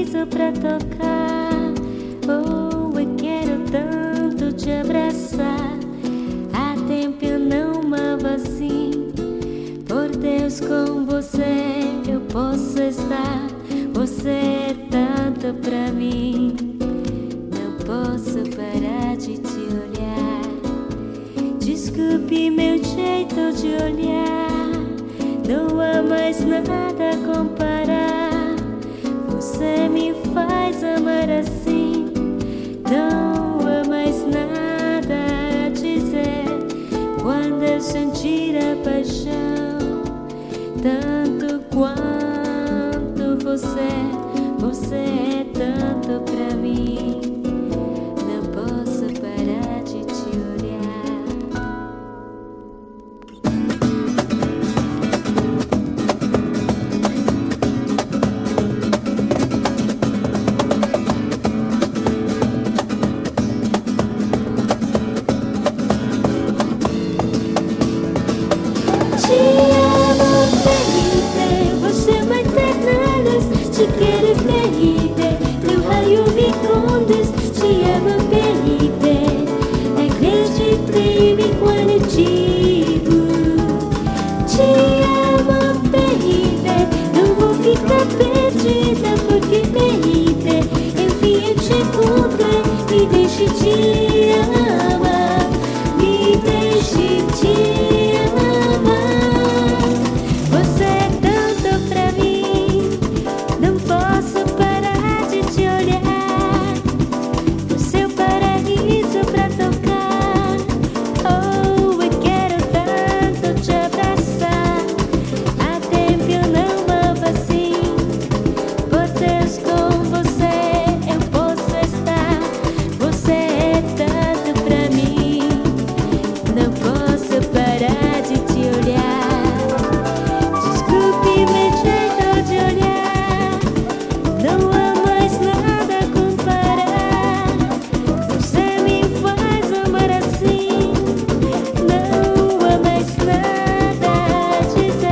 sorriso pra tocar. Oh, eu quero tanto te abraçar. Há tempo eu não amava assim. Por Deus, com você eu posso estar. Você é tanto pra mim. Não posso parar de te olhar. Desculpe meu jeito de olhar. Não há mais nada a comparar. Você me faz amar assim. Não há mais nada a dizer. Quando eu sentir a paixão, tanto